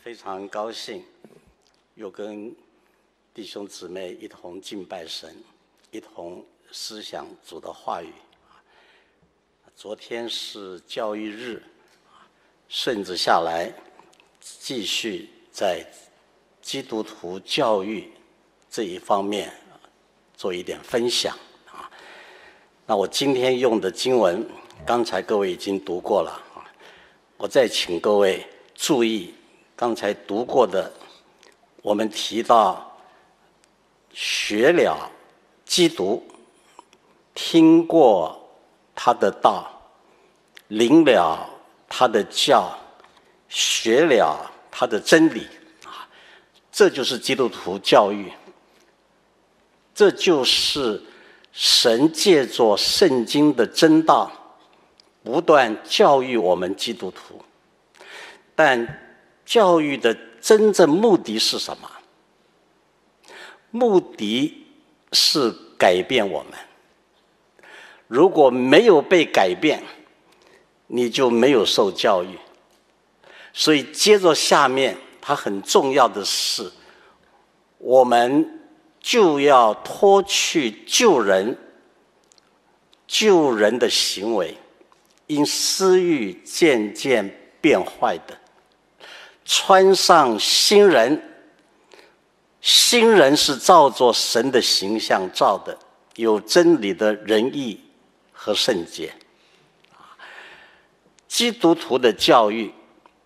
非常高兴又跟弟兄姊妹一同敬拜神，一同思想主的话语。昨天是教育日，顺着下来继续在基督徒教育这一方面做一点分享。那我今天用的经文，刚才各位已经读过了，我再请各位注意刚才读过的，我们提到学了基督，听过他的道，领了他的教，学了他的真理，这就是基督徒教育，这就是神借着圣经的真道不断教育我们基督徒。但教育的真正目的是什么？目的是改变我们。如果没有被改变，你就没有受教育。所以接着下面它很重要的是，我们就要脱去救人的行为，因私欲渐渐变坏的，穿上新人。新人是照着神的形象造的，有真理的仁义和圣洁。基督徒的教育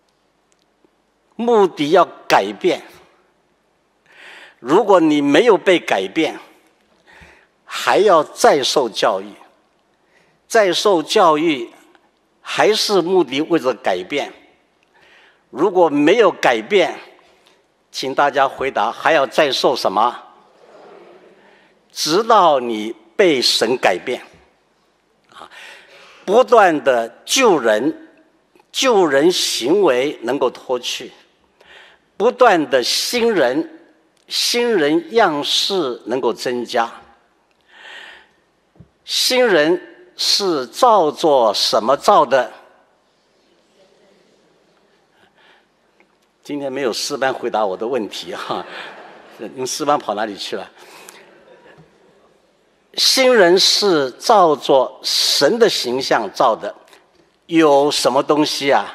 目的要改变，如果你没有被改变，还要再受教育，再受教育还是目的为了改变。如果没有改变，请大家回答，还要再受什么？直到你被神改变，不断的救人行为能够脱去，不断的新人样式能够增加。新人是照着什么造的？今天没有诗班回答我的问题哈，你们诗班跑哪里去了？新人是照着神的形象造的，有什么东西啊？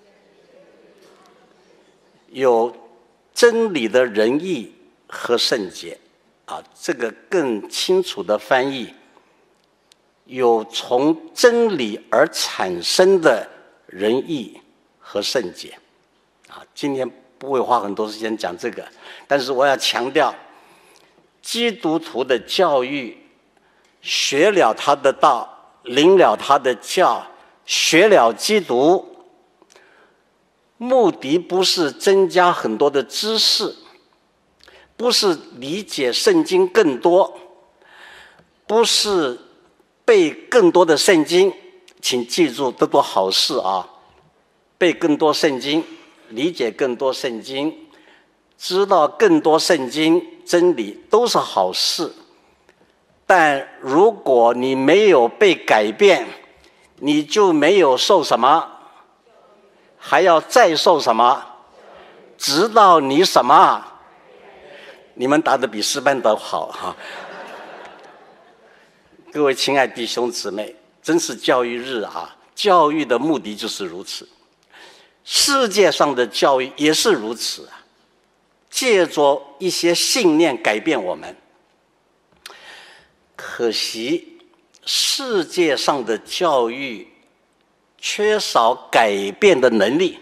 有真理的仁义和圣洁啊，这个更清楚的翻译，有从真理而产生的仁义和圣洁。今天不会花很多时间讲这个，但是我要强调，基督徒的教育，学了他的道，领了他的教，学了基督，目的不是增加很多的知识，不是理解圣经更多，不是背更多的圣经，请记住，这都好事啊！背更多圣经，理解更多圣经，知道更多圣经真理都是好事。但如果你没有被改变，你就没有受什么，还要再受什么？直到你什么？你们答得比诗班都好哈！各位亲爱弟兄姊妹，真是教育日啊！教育的目的就是如此。世界上的教育也是如此啊，借着一些信念改变我们。可惜世界上的教育缺少改变的能力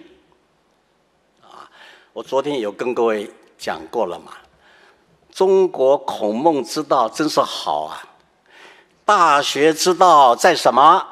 我昨天有跟各位讲过了嘛，中国孔孟之道真是好啊，大学之道在什么？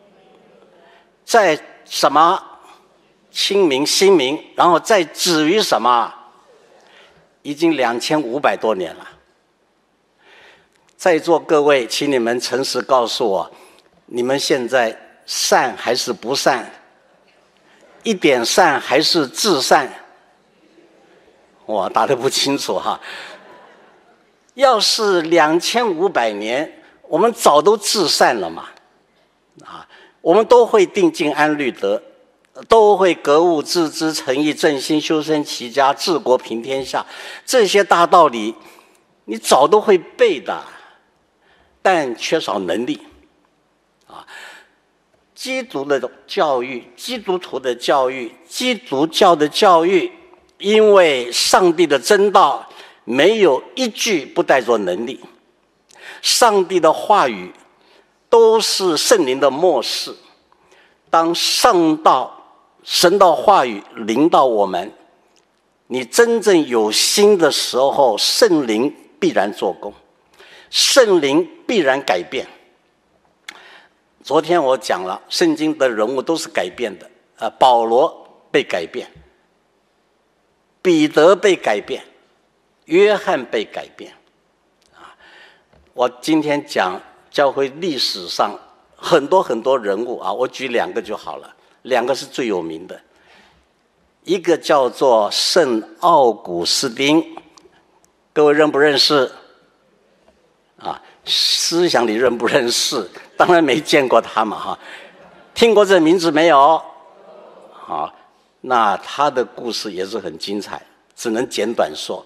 在什么？亲民亲民，然后再止于什么？已经2500多年了。在座各位，请你们诚实告诉我，你们现在善还是不善？一点善还是至善？我答得不清楚哈。要是2500年，我们早都至善了嘛。我们都会定静安律德， 都会格物致知、诚意正心、修身齐家、治国平天下，这些大道理你早都会背的，但缺少能力啊。基督的教育、基督徒的教育、基督教的教育，因为上帝的真道没有一句不带着能力，上帝的话语都是圣灵的默示。当上道、神的话语临到我们，你真正有心的时候，圣灵必然做工，圣灵必然改变。昨天我讲了，圣经的人物都是改变的，保罗被改变，彼得被改变，约翰被改变。我今天讲教会历史上很多人物啊，我举2个就好了，2个是最有名的，一个叫做圣奥古斯丁，各位认不认识？啊，思想里认不认识？当然没见过他嘛哈，听过这名字没有？好，那他的故事也是很精彩，只能简短说。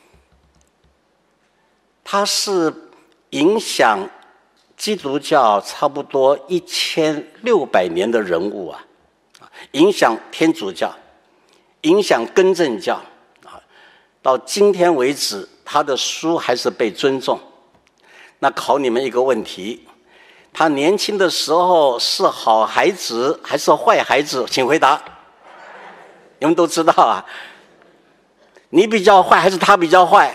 他是影响基督教差不多1600年的人物啊，影响天主教，影响更正教啊，到今天为止，他的书还是被尊重。那考你们一个问题，他年轻的时候是好孩子还是坏孩子？请回答。你们都知道啊，你比较坏还是他比较坏？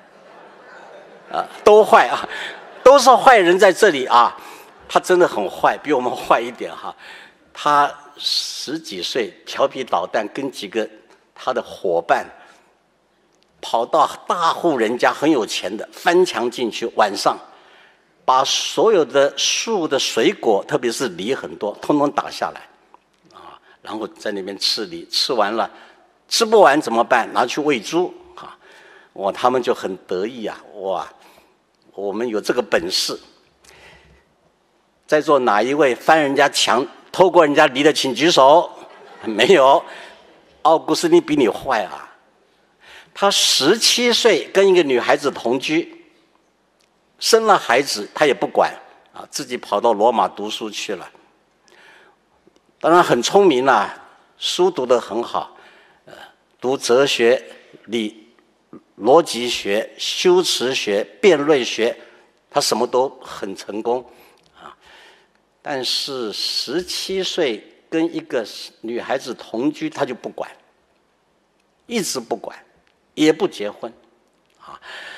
都坏啊，都是坏人在这里啊。他真的很坏，比我们坏一点哈。他10几岁调皮捣蛋，跟几个他的伙伴跑到大户人家很有钱的，翻墙进去，晚上把所有的树的水果，特别是梨很多，通通打下来啊，然后在那边吃梨，吃完了吃不完怎么办？拿去喂猪啊！哇，他们就很得意啊！哇，我们有这个本事。在座哪一位翻人家墙、偷过人家梨的，请举手。没有，奥古斯丁比你坏啊！他17岁跟一个女孩子同居，生了孩子他也不管啊，自己跑到罗马读书去了。当然很聪明啦，书读得很好，读哲学、逻辑学、修辞学、辩论学，他什么都很成功啊。但是17岁跟一个女孩子同居，他就不管，一直不管，也不结婚啊。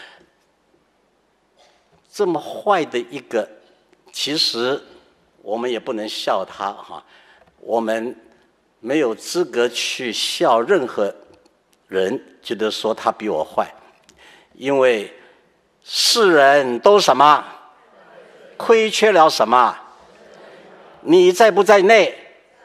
这么坏的一个，其实我们也不能笑他哈，我们没有资格去笑任何人，觉得说他比我坏，因为世人都什么亏缺了什么？你在不在内？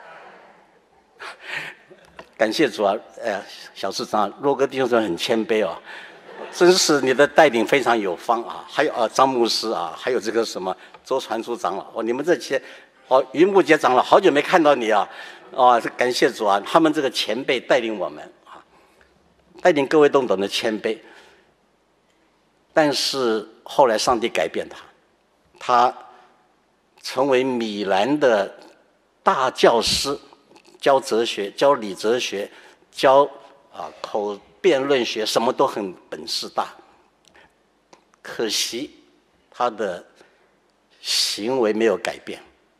感谢主啊！小市长若哥弟兄很谦卑哦，真是你的带领非常有方啊！还有张牧师啊，还有这个什么周传书长老哦，你们这些云木杰长老，好久没看到你啊！感谢主啊！他们这个前辈带领我们啊，带领各位都懂得谦卑。但是后来上帝改变他，他成为米兰的大教师，教哲学、教理哲学、教口辩论学，什么都很本事大。可惜他的行为没有改变。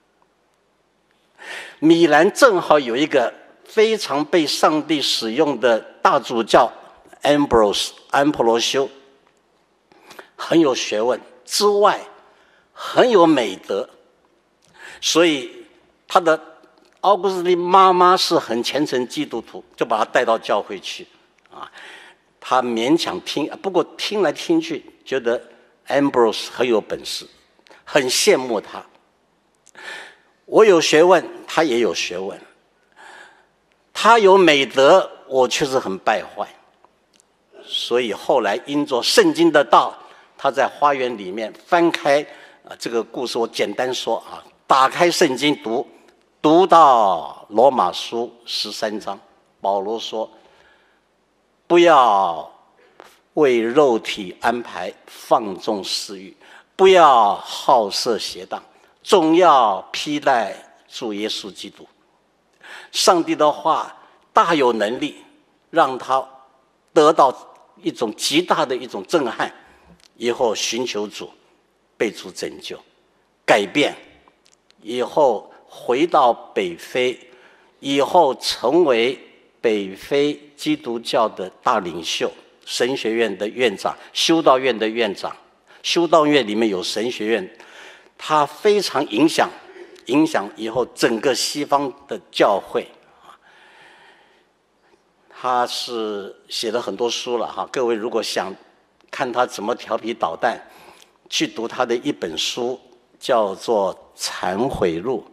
米兰正好有一个非常被上帝使用的大主教 安普罗修，很有学问之外，很有美德，所以他的奥古斯丁妈妈是很虔诚基督徒，就把他带到教会去啊。他勉强听，不过听来听去，觉得 Ambrose 很有本事，很羡慕他。我有学问，他也有学问；他有美德，我却是很败坏。所以后来因着圣经的道，他在花园里面翻开这个故事，我简单说啊，打开圣经读， 读到罗马书13章，保罗说：不要为肉体安排放纵私欲，不要好色邪荡，总要披戴主耶稣基督。上帝的话大有能力，让他得到一种极大的一种震撼，以后寻求主，被主拯救，改变，以后回到北非，以后成为北非基督教的大领袖，神学院的院长，修道院的院长。修道院里面有神学院，他非常影响以后整个西方的教会。他是写了很多书了哈，各位如果想看他怎么调皮捣蛋，去读他的一本书，叫做《忏悔录》。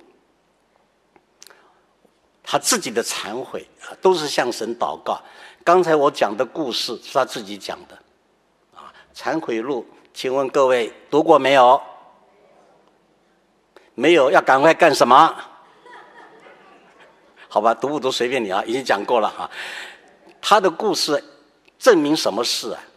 他自己的忏悔都是向神祷告。刚才我讲的故事是他自己讲的《忏悔录》，请问各位读过没有？没有，要赶快干什么？好吧，读不读随便你啊，已经讲过了哈。他的故事证明什么事啊？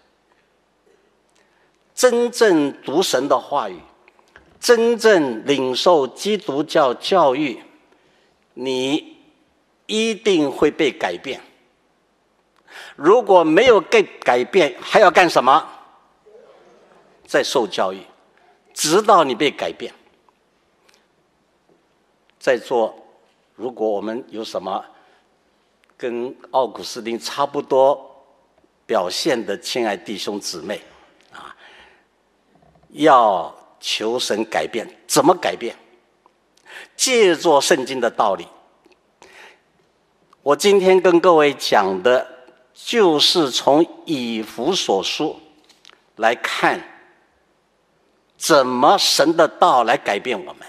真正读神的话语，真正领受基督教教育，你一定会被改变。如果没有改变，还要干什么？再受教育，直到你被改变。在座，如果我们有什么跟奥古斯丁差不多表现的亲爱弟兄姊妹要求神改变，怎么改变？借着圣经的道理。我今天跟各位讲的就是从以弗所书来看，怎么神的道来改变我们。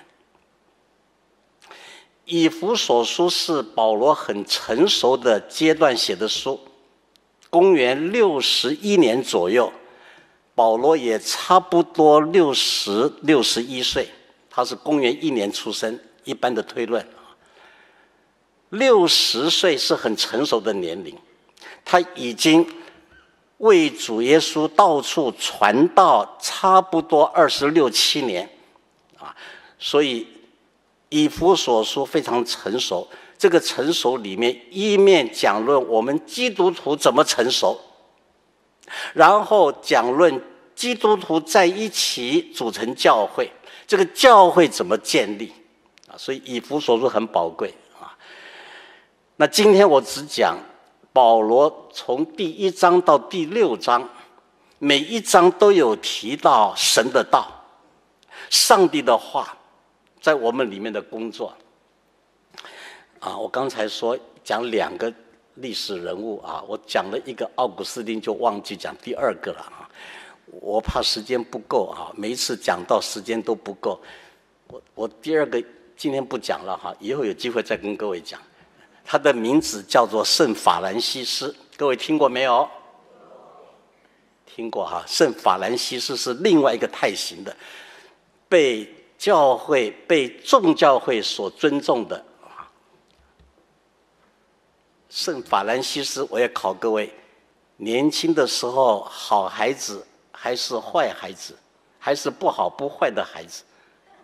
以弗所书是保罗很成熟的阶段写的书，公元61年左右，保罗也差不多61岁，他是公元1年出生，一般的推论60岁是很成熟的年龄，他已经为主耶稣到处传道差不多26、7年所以以弗所书非常成熟。这个成熟里面一面讲论我们基督徒怎么成熟，然后讲论基督徒在一起组成教会，这个教会怎么建立所以以弗所书很宝贵那今天我只讲保罗从第1章到第6章，每一章都有提到神的道，上帝的话在我们里面的工作我刚才说讲2个历史人物我讲了一个奥古斯丁，就忘记讲第2个了我怕时间不够每一次讲到时间都不够，我第2个今天不讲了以后有机会再跟各位讲。他的名字叫做圣法兰西斯，各位听过没有？听过圣法兰西斯是另外一个太行的，被教会、被众教会所尊重的圣法兰西斯。我也考各位，年轻的时候好孩子还是坏孩子，还是不好不坏的孩子？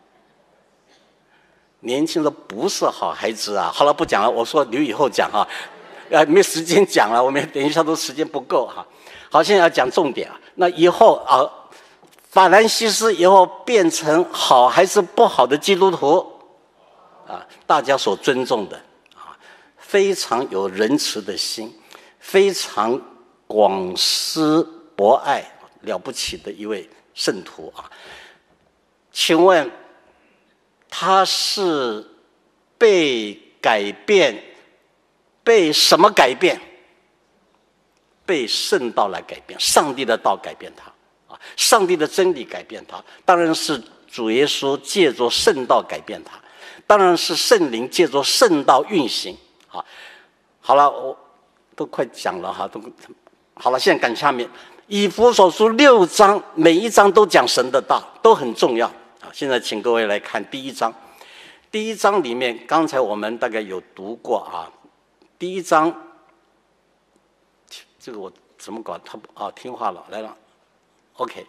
年轻的不是好孩子好了，不讲了，我说留以后讲没时间讲了，我们等一下都时间不够好，现在要讲重点那以后法兰西斯以后变成好还是不好的基督徒大家所尊重的非常有仁慈的心，非常广施博爱，了不起的一位圣徒请问他是被改变，被什么改变？被圣道来改变，上帝的道改变他上帝的真理改变他，当然是主耶稣借着圣道改变他，当然是圣灵借着圣道运行好了，我都快讲了好了，现在赶下面以弗所书6章，每一章都讲神的道，都很重要现在请各位来看第1章。 第一章里面，刚才我们大概有读过啊。第一章，这个我怎么搞？他听话了，来了 ，OK。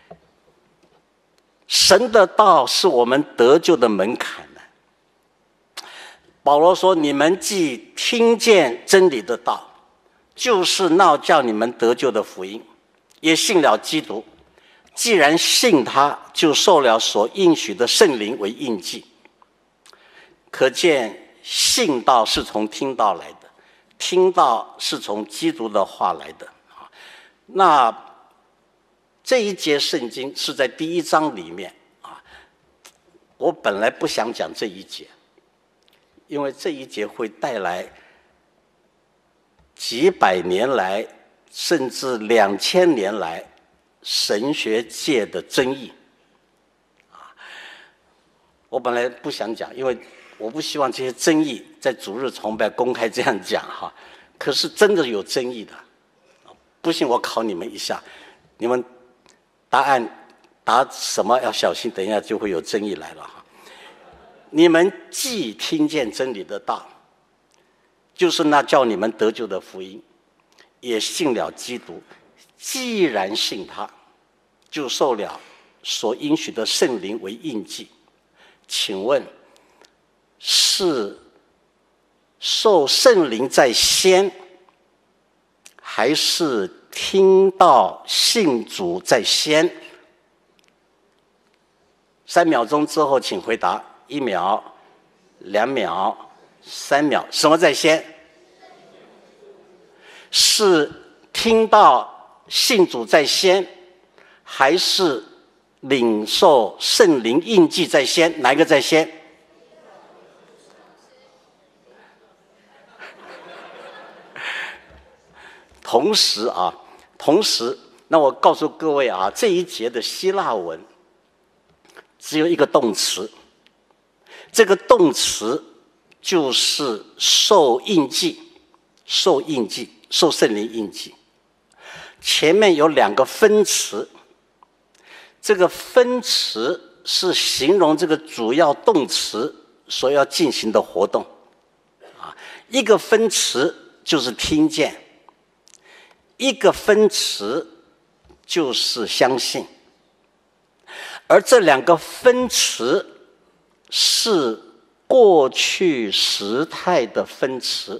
神的道是我们得救的门槛呢。保罗说：“你们既听见真理的道，就是那叫你们得救的福音，也信了基督。既然信他，就受了所应许的圣灵为印记。可见信道是从听道来的，听道是从基督的话来的。那这一节圣经是在第一章里面啊。我本来不想讲这一节，因为这一节会带来几百年来，甚至2000年来神学界的争议。我本来不想讲，因为我不希望这些争议在主日崇拜公开这样讲哈。可是真的有争议的，不信我考你们一下，你们答案答什么要小心，等一下就会有争议来了哈。你们既听见真理的道，就是那叫你们得救的福音，也信了基督。既然信他，就受了所应许的圣灵为印记。请问，是受圣灵在先，还是听到信主在先？3秒钟之后请回答，1秒、2秒、3秒，什么在先？是听到信主在先，还是领受圣灵印记在先？哪一个在先？同时，那我告诉各位啊，这一节的希腊文只有一个动词，这个动词就是受印记，受圣灵印记。前面有2个分词，这个分词是形容这个主要动词所要进行的活动。一个分词就是听见，一个分词就是相信。而这2个分词是过去时态的分词。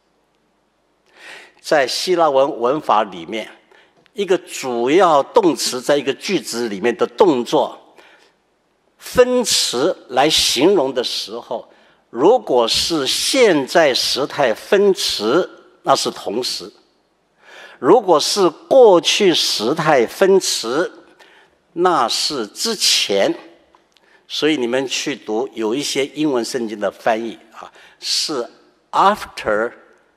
在希腊文文法里面，一个主要动词在一个句子里面的动作，分词来形容的时候，如果是现在时态分词，那是同时；如果是过去时态分词，那是之前。所以你们去读有一些英文圣经的翻译啊，是 after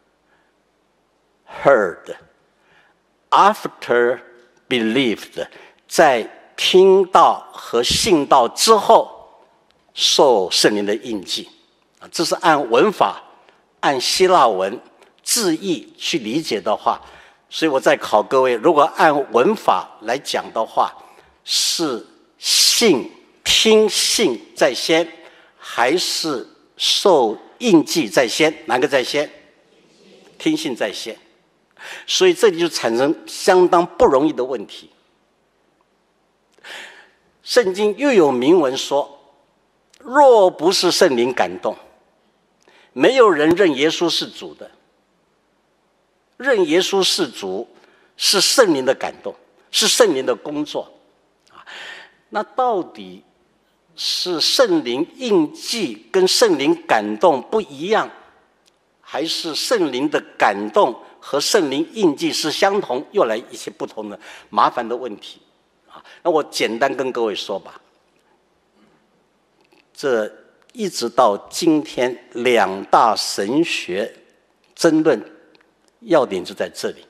heard, after believed， 在听到和信道之后受圣灵的印记。这是按文法，按希腊文字义去理解的话，所以我在考各位，如果按文法来讲的话，是听信在先，还是受印记在先？哪个在先？听信在先。所以这里就产生相当不容易的问题。圣经又有明文说，若不是圣灵感动，没有人认耶稣是主的。认耶稣是主是圣灵的感动，是圣灵的工作。那到底是圣灵印记跟圣灵感动不一样，还是圣灵的感动和圣灵印记是相同？又来一些不同的麻烦的问题。那我简单跟各位说吧，这一直到今天2大神学争论要点就在这里。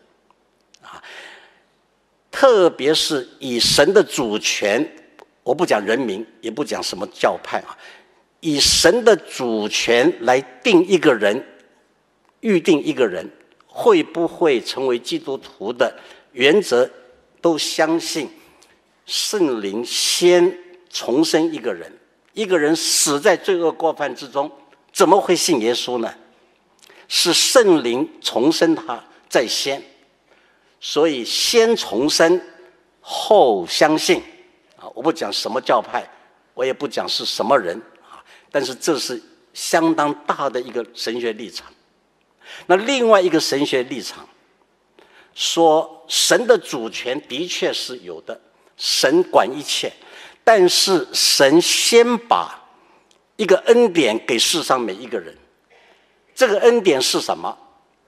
特别是以神的主权，我不讲人名，也不讲什么教派以神的主权来定一个人，预定一个人会不会成为基督徒的原则，都相信圣灵先重生一个人， 一个人死在罪恶过犯之中，怎么会信耶稣呢？是圣灵重生他在先，所以先重生后相信啊！我不讲什么教派，我也不讲是什么人啊，但是这是相当大的一个神学立场。那另外一个神学立场说，神的主权的确是有的，神管一切，但是神先把一个恩典给世上每一个人。这个恩典是什么？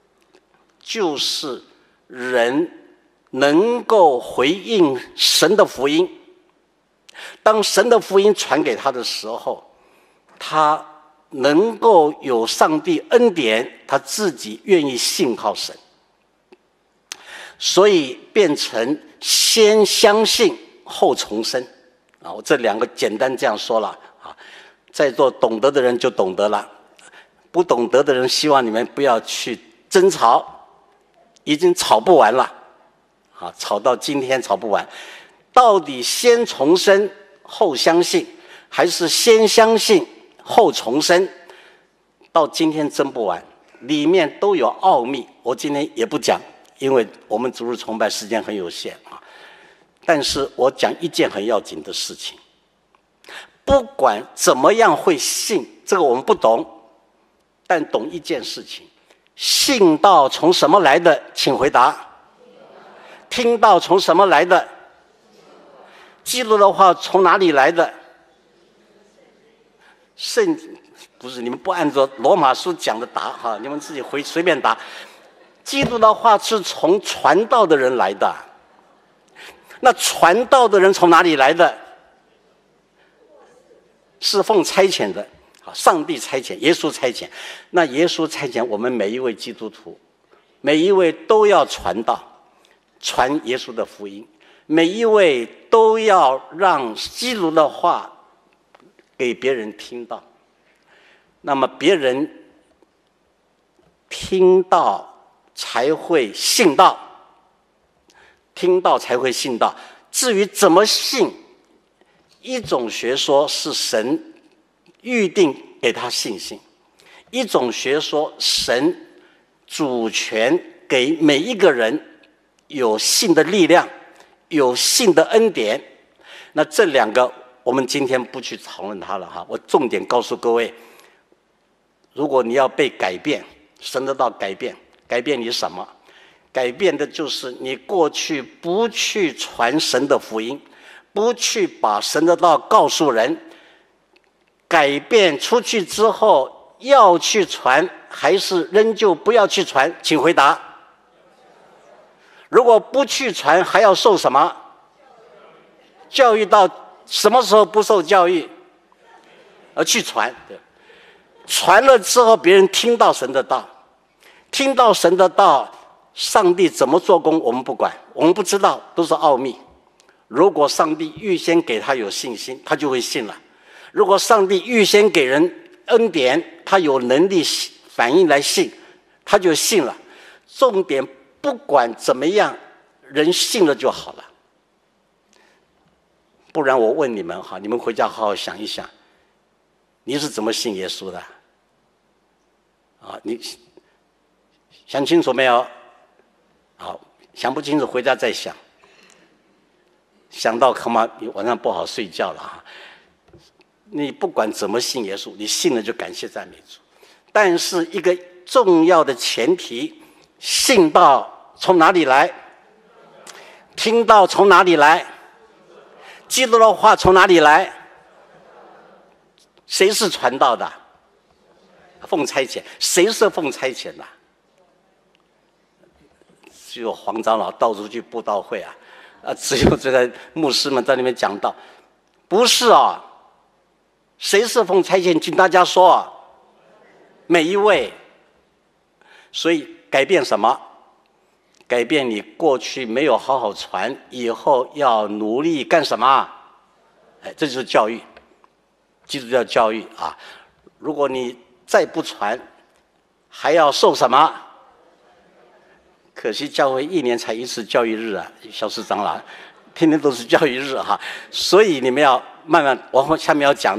就是人能够回应神的福音。当神的福音传给他的时候，他能够有上帝恩典，他自己愿意信靠神，所以变成先相信后重生啊！我这两个简单这样说了啊，在座懂得的人就懂得了，不懂得的人希望你们不要去争吵，已经吵不完了啊！吵到今天吵不完，到底先重生后相信，还是先相信后重生？到今天争不完，里面都有奥秘。我今天也不讲，因为我们主日崇拜时间很有限啊。但是我讲一件很要紧的事情，不管怎么样会信，这个我们不懂，但懂一件事情：信道从什么来的？请回答。听到从什么来的？基督的话从哪里来的？圣不是，你们不按照罗马书讲的答哈，你们自己随便答。基督的话是从传道的人来的，那传道的人从哪里来的？是奉差遣的，上帝差遣，耶稣差遣。那耶稣差遣我们每一位基督徒，每一位都要传道，传耶稣的福音，每一位都要让基督的话给别人听到。那么别人听到才会信道，听到才会信道。至于怎么信，一种学说是神预定给他信心，一种学说神主权给每一个人有信的力量，有信的恩典。那这两个我们今天不去讨论它了哈，我重点告诉各位，如果你要被改变，神的道改变，改变你什么？改变的就是你过去不去传神的福音，不去把神的道告诉人，改变出去之后要去传，还是仍旧不要去传？请回答。如果不去传，还要受什么教育？到什么时候不受教育？而去传，对。传了之后，别人听到神的道，听到神的道，上帝怎么做工我们不管，我们不知道，都是奥秘。如果上帝预先给他有信心，他就会信了；如果上帝预先给人恩典，他有能力反应来信，他就信了。重点不管怎么样，人信了就好了。不然我问你们哈，你们回家好好想一想，你是怎么信耶稣的？啊，你想清楚没有？好，想不清楚回家再想。想到恐怕你晚上不好睡觉了哈。你不管怎么信耶稣，你信了就感谢赞美主。但是一个重要的前提，信道从哪里来？听到从哪里来？基督的话从哪里来？谁是传道的？奉差遣。谁是奉差遣的？只有黄长老到处去布道会啊，只有这个牧师们在那边讲道，不是啊。谁是奉差遣？请大家说啊，每一位。所以改变什么？改变你过去没有好好传，以后要努力干什么？哎，这就是教育，基督教教育啊。如果你再不传，还要受什么？可惜教会一年才一次教育日啊，小师长老，天天都是教育日哈。所以你们要慢慢，我下面要讲的，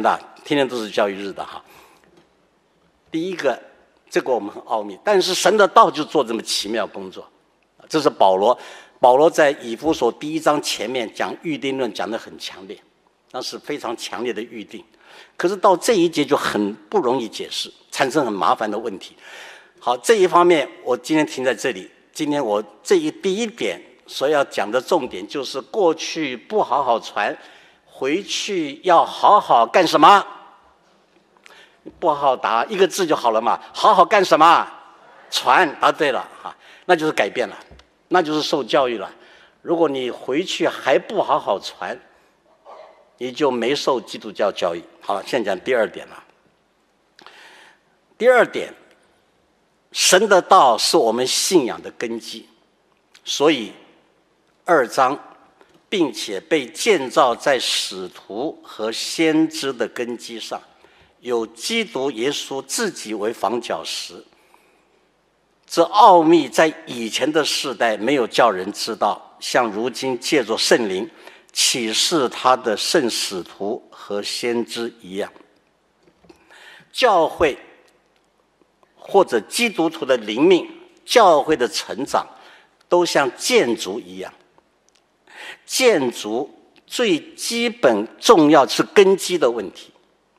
天天都是教育日的哈。第一个，这个我们很奥秘，但是神的道就做这么奇妙工作。这是保罗在以弗所第1章前面讲预定论讲得很强烈，那是非常强烈的预定。可是到这一节就很不容易解释，产生很麻烦的问题。好，这一方面我今天停在这里。今天我第一点所要讲的重点就是过去不好好传，回去要好好干什么？不好好答一个字就好了嘛，好好干什么？传，答对了哈，那就是改变了，那就是受教育了。如果你回去还不好好传，你就没受基督教教育。好了，现在讲第二点了。第二点，神的道是我们信仰的根基，所以2章，并且被建造在使徒和先知的根基上，有基督耶稣自己为房角石。这奥秘在以前的世代没有叫人知道，像如今借着圣灵启示他的圣使徒和先知一样。教会或者基督徒的灵命，教会的成长都像建筑一样。建筑最基本重要是根基的问题。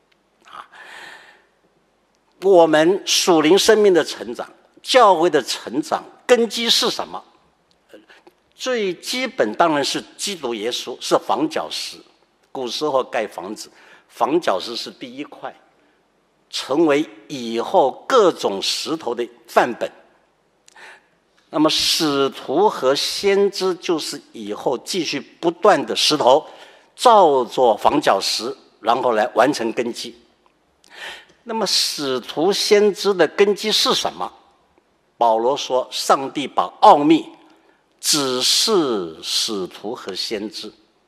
我们属灵生命的成长，教会的成长，根基是什么？最基本当然是基督耶稣，是房角石。古时候盖房子，房角石是第一块，成为以后各种石头的范本。那么使徒和先知就是以后继续不断的石头造作房角石，然后来完成根基。那么使徒先知的根基是什么？保罗说，上帝把奥秘指示使徒和先知。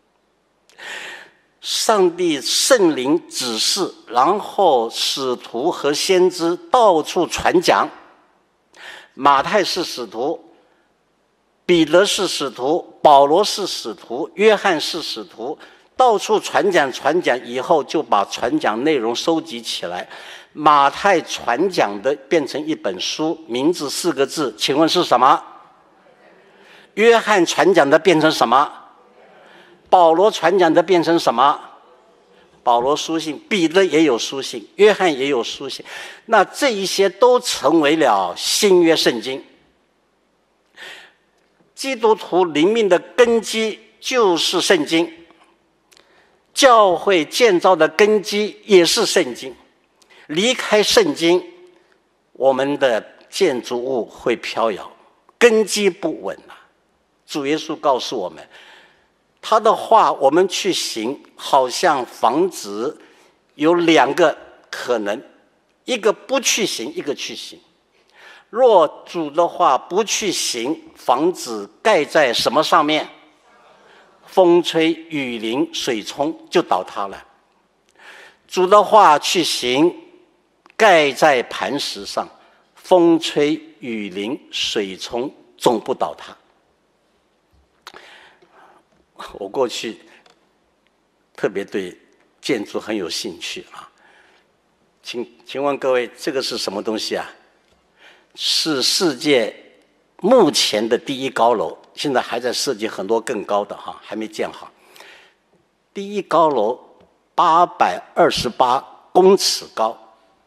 上帝圣灵指示，然后使徒和先知到处传讲。马太是使徒，彼得是使徒，保罗是使徒，约翰是使徒，到处传讲以后，就把传讲内容收集起来。马太传讲的变成一本书，名字4个字，请问是什么？约翰传讲的变成什么？保罗传讲的变成什么？保罗书信，彼得也有书信，约翰也有书信。那这一些都成为了新约圣经。基督徒灵命的根基就是圣经，教会建造的根基也是圣经。离开圣经，我们的建筑物会飘摇，根基不稳了。主耶稣告诉我们，他的话我们去行，好像房子有2个可能，一个不去行，一个去行。若主的话不去行，房子盖在什么上面？风吹雨淋水冲就倒塌了。主的话去行，盖在磐石上，风吹雨淋水冲总不倒塌。我过去特别对建筑很有兴趣啊，请问各位，这个是什么东西啊？是世界目前的第1高楼，现在还在设计很多更高的哈，还没建好。第1高楼828公尺高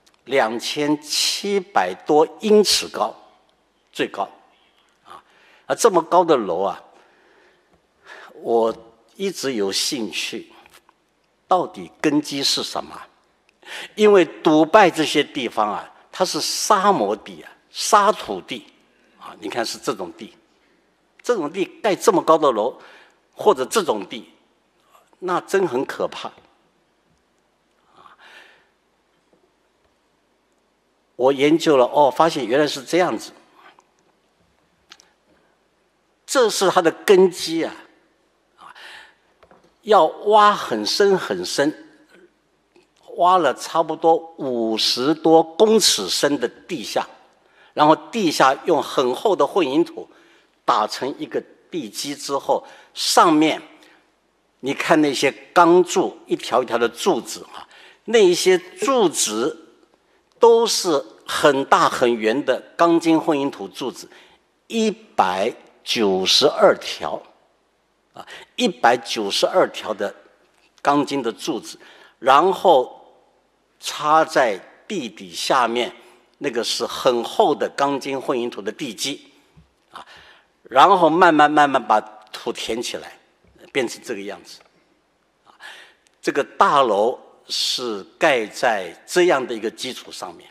，2700多英尺高，最高啊！这么高的楼啊，我一直有兴趣，到底根基是什么？因为杜拜这些地方啊，它是沙漠地啊，沙土地啊，你看是这种地，这种地盖这么高的楼，或者这种地，那真很可怕。我研究了，发现原来是这样子，这是它的根基啊，要挖很深很深，挖了差不多50多公尺深的地下，然后地下用很厚的混凝土打成一个地基之后，上面你看那些钢柱，一条一条的柱子啊， 那些柱子都是很大很圆的钢筋混凝土柱子，192条，192条的钢筋的柱子，然后插在地底下面，那个是很厚的钢筋混凝土的地基，然后慢慢把土填起来，变成这个样子。这个大楼是盖在这样的一个基础上面，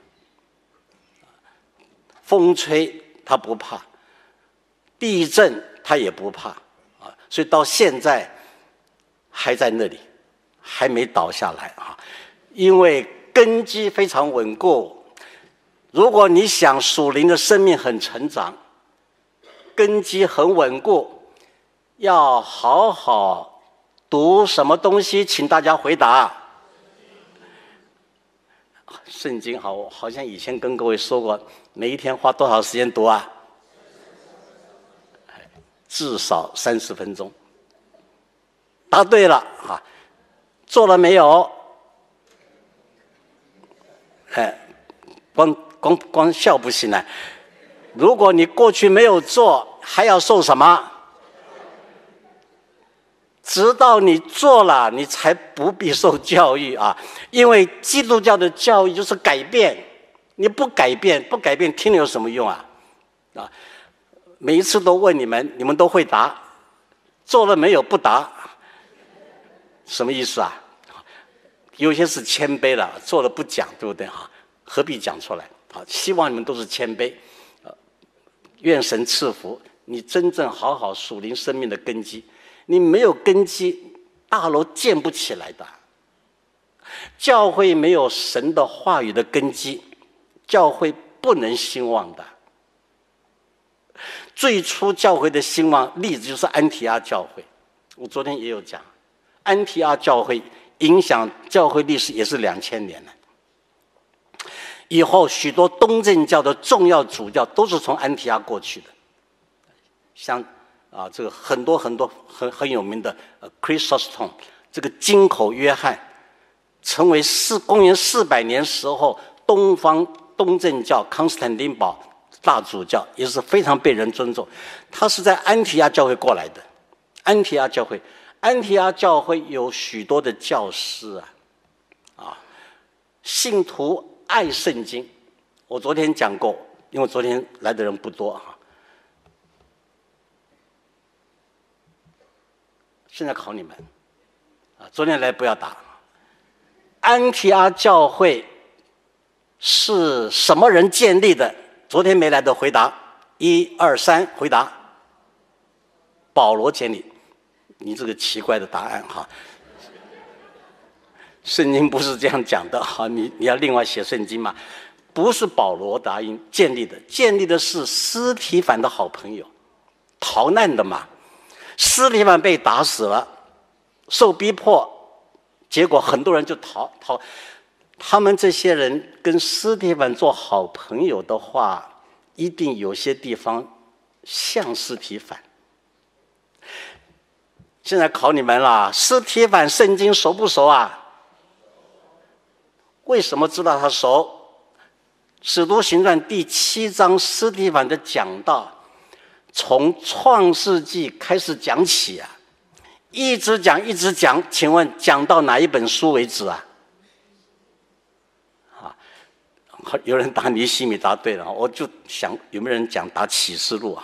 风吹它不怕，地震它也不怕，所以到现在还在那里，还没倒下来啊，因为根基非常稳固。如果你想属灵的生命很成长，根基很稳固，要好好读什么东西？请大家回答。圣经好像以前跟各位说过，每一天花多少时间读啊？至少30分钟。答对了啊！做了没有？光笑不行了。如果你过去没有做，还要受什么？直到你做了，你才不必受教育啊！因为基督教的教育就是改变，你不改变，听了有什么用啊？每一次都问你们，你们都会答，做了没有不答，什么意思啊？有些是谦卑了，做了不讲，对不对啊？何必讲出来？希望你们都是谦卑，愿神赐福你真正好好属灵生命的根基。你没有根基，大楼建不起来的。教会没有神的话语的根基，教会不能兴旺的。最初教会的兴旺例子就是安提阿教会，我昨天也有讲，安提阿教会影响教会历史也是2000年了。以后许多东正教的重要主教都是从安提阿过去的，像这个很多很有名的Chrysostom， 这个金口约翰，成为公元400年时候东正教康斯坦丁堡大主教，也是非常被人尊重。他是在安提阿教会过来的。安提阿教会有许多的教师信徒爱圣经。我昨天讲过，因为昨天来的人不多现在考你们昨天来不要答。安提阿教会是什么人建立的？昨天没来的回答，1、2、3，回答。保罗建立。你这个奇怪的答案圣经不是这样讲的你要另外写圣经嘛？不是保罗答应建立的，建立的是司提反的好朋友，逃难的嘛。司提反被打死了，受逼迫，结果很多人就逃。他们这些人跟司提反做好朋友的话，一定有些地方像司提反。现在考你们了，司提反圣经熟不熟啊？为什么知道他熟？使徒行传第7章司提反的讲道，从创世纪开始讲起一直讲，请问讲到哪一本书为止有人答尼希米答对了，我就想有没有人讲答启示录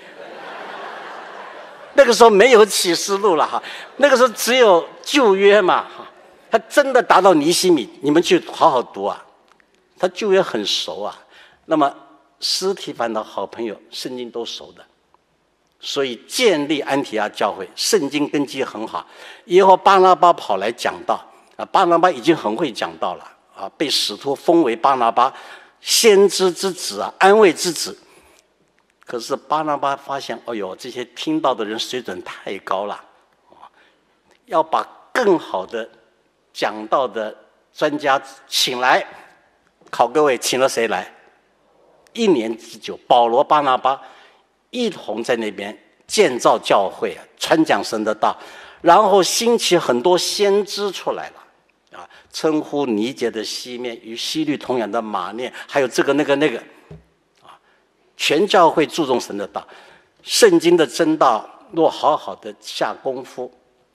那个时候没有启示录了那个时候只有旧约嘛他真的答到尼希米，你们去好好读他旧约很熟那么司提反的好朋友圣经都熟的，所以建立安提阿教会，圣经根基很好。以后巴拿巴跑来讲道巴拿巴已经很会讲道了被使徒封为巴拿巴，先知之子安慰之子。可是巴拿巴发现，这些听到的人水准太高了要把更好的讲道的专家请来。考各位，请了谁来？1年之久，保罗、巴拿巴一同在那边建造教会传讲神的道，然后兴起很多先知出来了称呼尼结的西面，与西律同养的马念，还有这个那个全教会注重神的道。圣经的真道若好好的下功夫，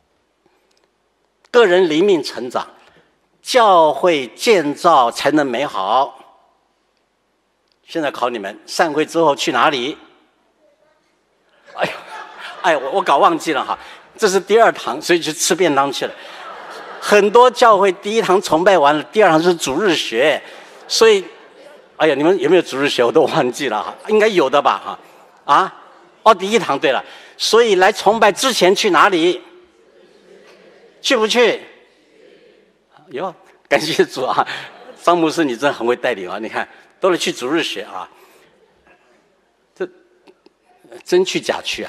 个人灵命成长，教会建造才能美好。现在考你们，散会之后去哪里？我搞忘记了哈，这是第2堂，所以去吃便当去了。很多教会第1堂崇拜完了，第2堂是主日学，所以，你们有没有主日学？我都忘记了哈，应该有的吧哈？第1堂对了，所以来崇拜之前去哪里？去不去？哟，感谢主啊！张牧师，你真很会带领啊！你看，都是去主日学啊，这真去假去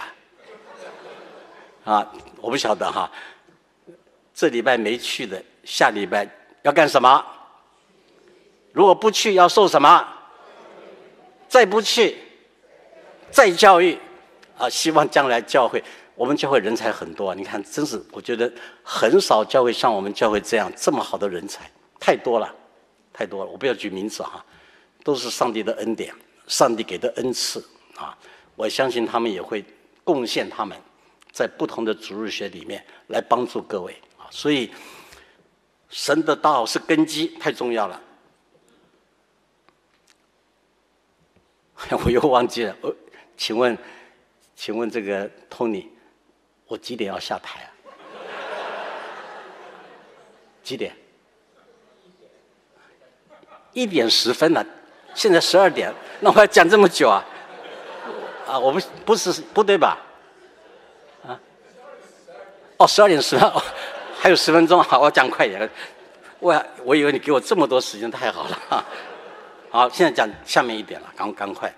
啊？我不晓得哈。这礼拜没去的，下礼拜要干什么？如果不去，要受什么？再不去，再教育希望将来教会，我们教会人才很多你看，真是我觉得很少教会像我们教会这样这么好的人才，太多了，太多了。我不要举名字都是上帝的恩典，上帝给的恩赐我相信他们也会贡献他们在不同的主日学里面来帮助各位所以神的道是根基，太重要了。我又忘记了，请问这个 Tony， 我几点要下台几点？1点10分了，现在12点，那我要讲这么久我不对吧？12点10分还有10分钟我讲快点。我以为你给我这么多时间，太好了好，现在讲下面一点了，赶快。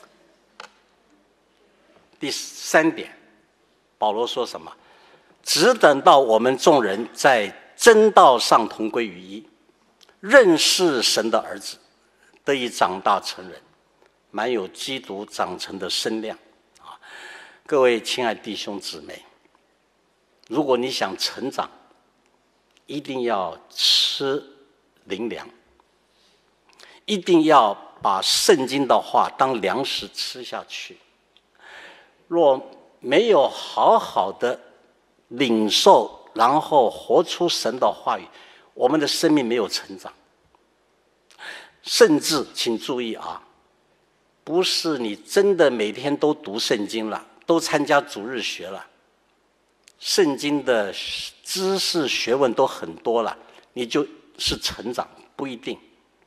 第3点，保罗说什么？只等到我们众人在真道上同归于一，认识神的儿子，得以长大成人，满有基督长成的身量各位亲爱弟兄姊妹，如果你想成长，一定要吃灵粮，一定要把圣经的话当粮食吃下去。若没有好好的领受，然后活出神的话语，我们的生命没有成长。甚至请注意不是你真的每天都读圣经了，都参加主日学了，圣经的知识学问都很多了，你就是成长，不一定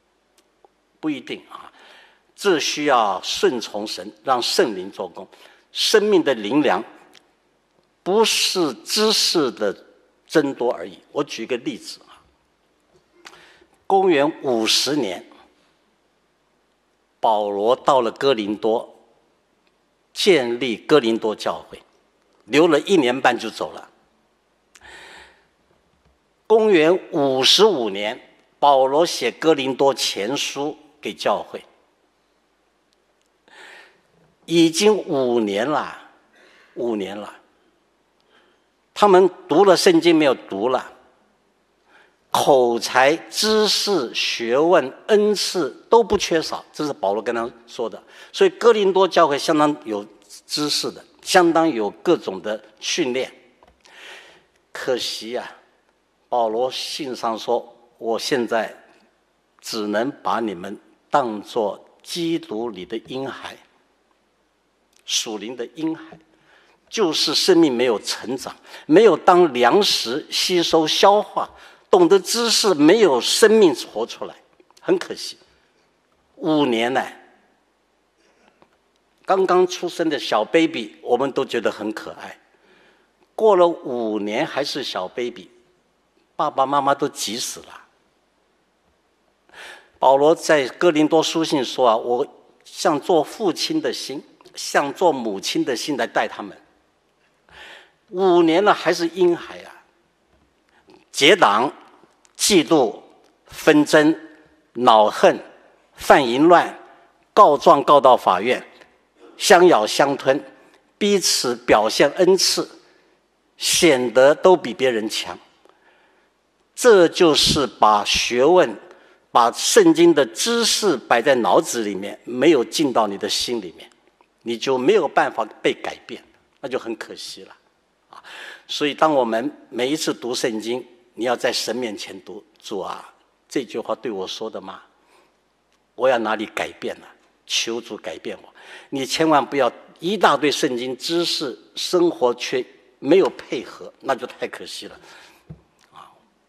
这需要顺从神，让圣灵做工。生命的灵粮不是知识的增多而已。我举一个例子公元50年，保罗到了哥林多，建立哥林多教会，留了1年半就走了。公元55年，保罗写哥林多前书给教会，已经5年了，他们读了圣经没有读了，口才、知识、学问、恩赐都不缺少，这是保罗跟他说的。所以哥林多教会相当有知识的，相当有各种的训练。可惜保罗信上说，我现在只能把你们当作基督里的婴孩，属灵的婴孩，就是生命没有成长，没有当粮食吸收消化，懂得知识，没有生命活出来，很可惜。5年刚刚出生的小 baby 我们都觉得很可爱，过了5年还是小 baby， 爸爸妈妈都急死了。保罗在哥林多书信说我像做父亲的心，像做母亲的心来带他们。5年了还是婴孩结党、嫉妒、纷争、恼恨、犯淫乱、告状告到法院，相咬相吞，彼此表现恩赐，显得都比别人强。 这就是把学问、把圣经的知识摆在脑子里面，没有进到你的心里面，你就没有办法被改变，那就很可惜了啊！所以，当我们每一次读圣经，你要在神面前读，主啊，这句话对我说的吗？我要哪里改变了？求主改变我。你千万不要一大堆圣经知识，生活却没有配合，那就太可惜了啊！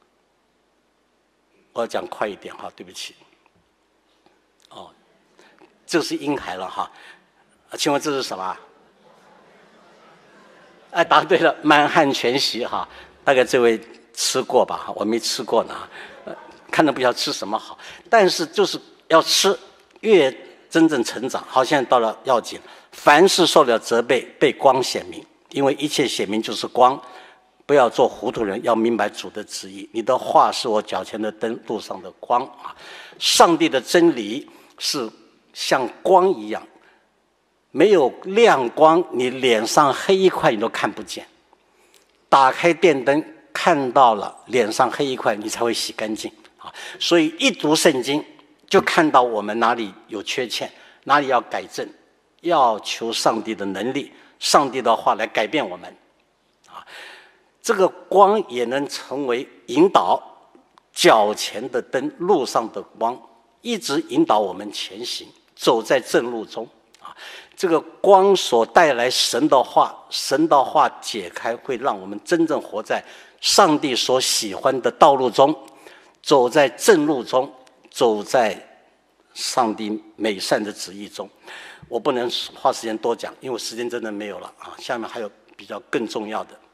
我要讲快一点哈，对不起。哦，这是婴孩了哈，请问这是什么？哎，答对了，满汉全席哈，大概这位吃过吧？我没吃过呢，看都不知道吃什么好，但是就是要吃，越真正成长。好，现在到了要紧，凡是受了责备，被光显明，因为一切显明就是光。不要做糊涂人，要明白主的旨意。你的话是我脚前的灯，路上的光啊！上帝的真理是像光一样，没有亮光，你脸上黑一块你都看不见。打开电灯，看到了脸上黑一块，你才会洗干净啊！所以一读圣经，就看到我们哪里有缺陷，哪里要改正，要求上帝的能力、上帝的话来改变我们啊！这个光也能成为引导，脚前的灯，路上的光，一直引导我们前行，走在正路中啊！这个光所带来神的话，神的话解开，会让我们真正活在上帝所喜欢的道路中，走在正路中，走在上帝美善的旨意中。我不能花时间多讲，因为时间真的没有了啊！下面还有比较更重要的，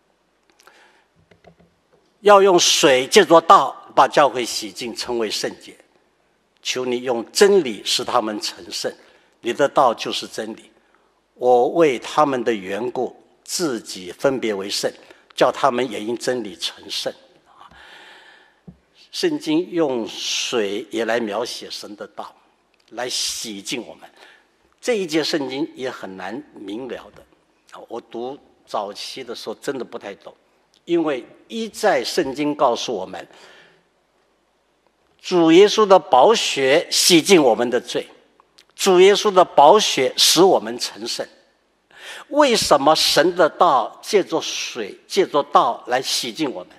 要用水借着道把教会洗净，成为圣洁。求你用真理使他们成圣，你的道就是真理。我为他们的缘故，自己分别为圣，叫他们也因真理成圣。圣经用水也来描写神的道，来洗净我们。这一节圣经也很难明了的，我读早期的时候真的不太懂，因为一再圣经告诉我们，主耶稣的宝血洗净我们的罪，主耶稣的宝血使我们成圣。为什么神的道借着水、借着道来洗净我们？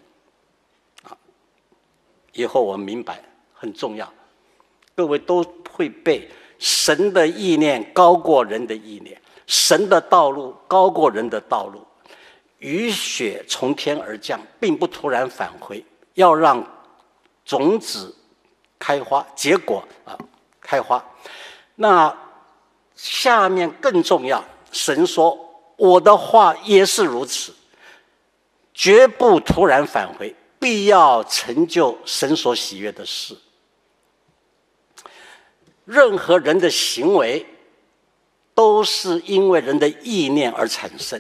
以后我们明白很重要，各位都会背神的意念高过人的意念，神的道路高过人的道路。雨雪从天而降，并不突然返回，要让种子开花结果开花。那下面更重要，神说我的话也是如此，绝不突然返回，必要成就神所喜悦的事。任何人的行为都是因为人的意念而产生。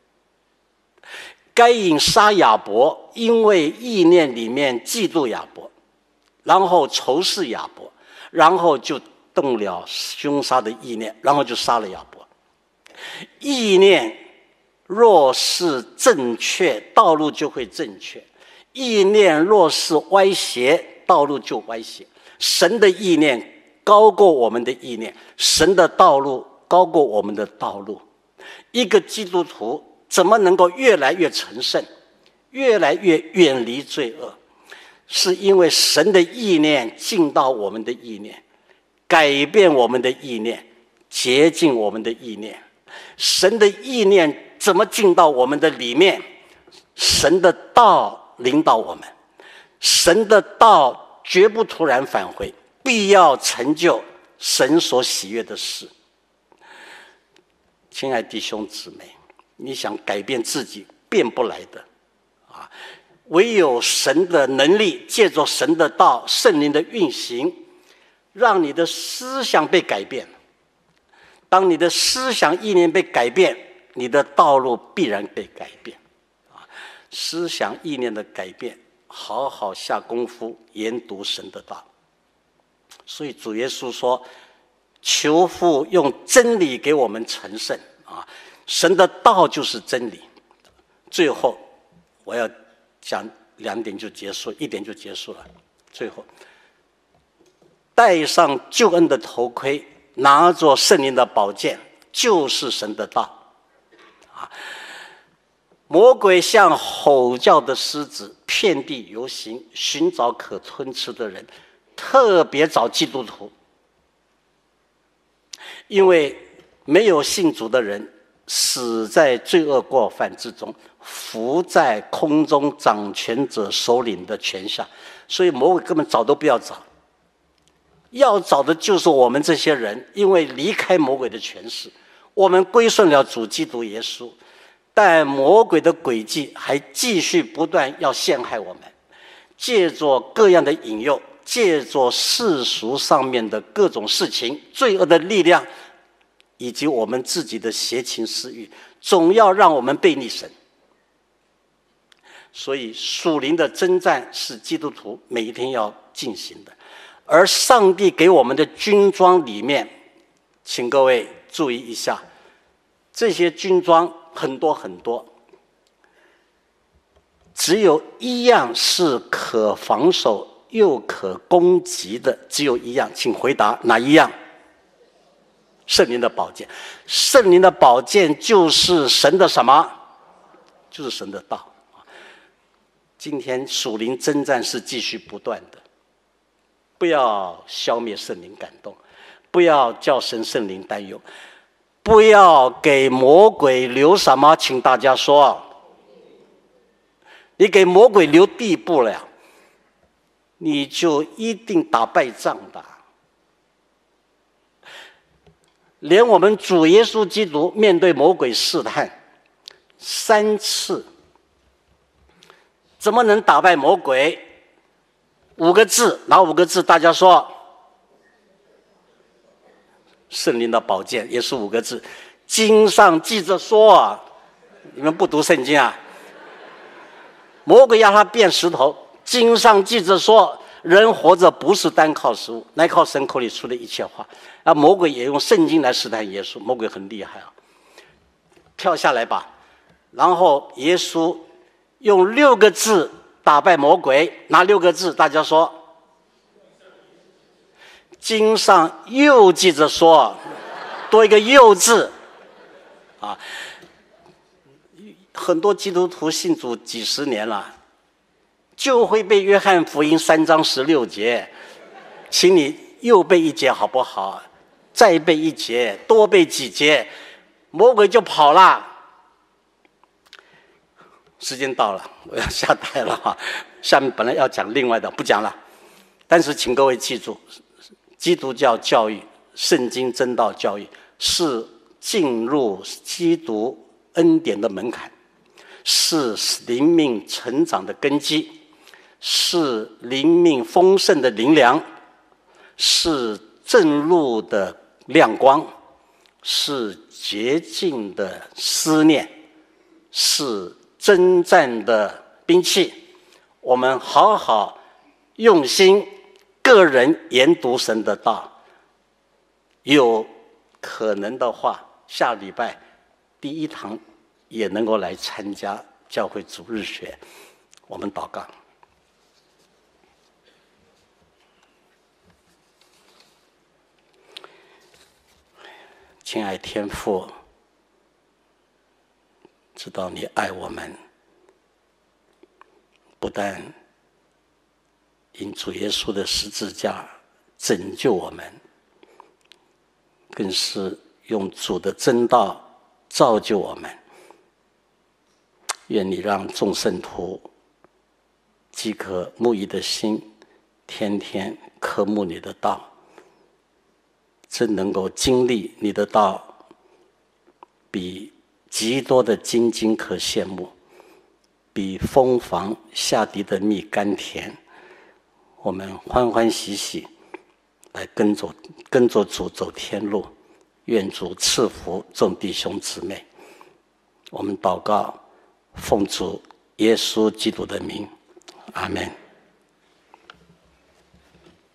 该隐杀亚伯，因为意念里面嫉妒亚伯，然后仇视亚伯，然后就动了凶杀的意念，然后就杀了亚伯。意念若是正确，道路就会正确；意念若是歪斜，道路就歪斜。神的意念高过我们的意念，神的道路高过我们的道路。一个基督徒怎么能够越来越成圣，越来越远离罪恶？是因为神的意念进到我们的意念，改变我们的意念，洁净我们的意念。神的意念怎么进到我们的里面？神的道领导我们，神的道绝不突然返回，必要成就神所喜悦的事。亲爱弟兄姊妹，你想改变自己，变不来的啊！唯有神的能力，借着神的道、圣灵的运行，让你的思想被改变。当你的思想意念被改变，你的道路必然被改变啊！思想意念的改变，好好下功夫研读神的道。所以主耶稣说，求父用真理给我们成圣啊！神的道就是真理。最后我要讲 2点就结束，1点就结束了。最后，戴上救恩的头盔，拿着圣灵的宝剑，就是神的道。魔鬼像吼叫的狮子，遍地游行，寻找可吞吃的人，特别找基督徒。因为没有信主的人死在罪恶过犯之中，伏在空中掌权者首领的权下，所以魔鬼根本找都不要找，要找的就是我们这些人。因为离开魔鬼的权势，我们归顺了主基督耶稣，但魔鬼的诡计还继续不断要陷害我们，借着各样的引诱，借着世俗上面的各种事情、罪恶的力量，以及我们自己的邪情私欲，总要让我们背逆神。所以属灵的征战是基督徒每一天要进行的。而上帝给我们的军装里面，请各位注意一下，这些军装很多很多，只有一样是可防守又可攻击的，只有一样，请回答哪一样？圣灵的宝剑。圣灵的宝剑就是神的什么？就是神的道。今天属灵征战是继续不断的，不要消灭圣灵感动，不要叫神圣灵担忧，不要给魔鬼留什么？请大家说，你给魔鬼留地步了，你就一定打败仗的。连我们主耶稣基督面对魔鬼试探3次，怎么能打败魔鬼？5个字，哪5个字？大家说。圣灵的宝剑也是5个字。经上记着说，你们不读圣经啊？魔鬼要他变石头，经上记着说，人活着不是单靠食物，乃靠神口里出的一切话。魔鬼也用圣经来试探耶稣，魔鬼很厉害啊！跳下来吧。然后耶稣用6个字打败魔鬼，哪6个字？大家说。经上又记着说，多一个又字啊！很多基督徒信主几十年了，就会背约翰福音3章16节，请你又背1节好不好？再背1节，多背几节，魔鬼就跑了。时间到了，我要下台了哈。下面本来要讲另外的，不讲了。但是请各位记住，基督教教育、圣经真道教育是进入基督恩典的门槛，是灵命成长的根基，是灵命丰盛的灵粮，是正路的亮光，是洁净的思念，是征战的兵器。我们好好用心个人研读神的道，有可能的话，下礼拜第1堂也能够来参加教会主日学。我们祷告。亲爱天父，知道你爱我们，不但因主耶稣的十字架拯救我们，更是用主的真道造就我们。愿你让众圣徒饥渴慕义的心，天天渴慕你的道，真能够经历你的道，比极多的金金可羡慕，比蜂房下滴的蜜甘甜。我们欢欢喜喜来跟着主走天路，愿主赐福众弟兄姊妹。我们祷告，奉主耶稣基督的名，阿们。